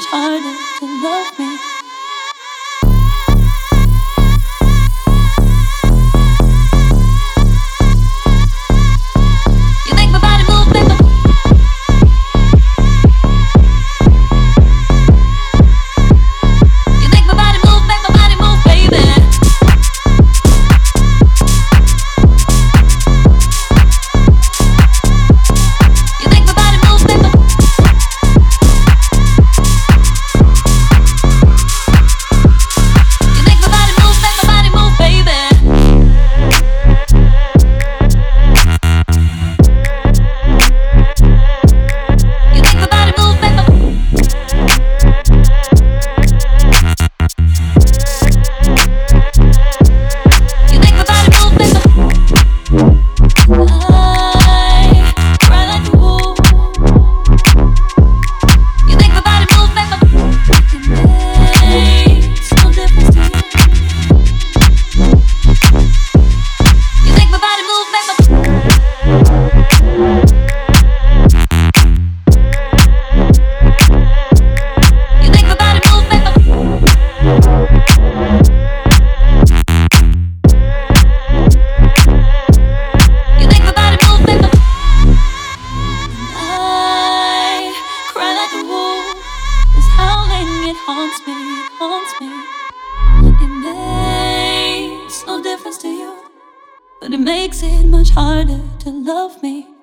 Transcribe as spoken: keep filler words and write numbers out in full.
harder to love me. You make my body move, make my You make my body move, make my body move, baby. You make my body move, make my You make my body move, make my body move, baby. You make my body move, make my You make my body move, make my I cry like a wolf. You make my body move, make my It makes no difference to you. You make my body move, make my You make my body move, make my You make my body move, make my I cry like a wolf. This howling, it haunts me, it haunts me. It makes no difference to you, but it makes it much harder to love me.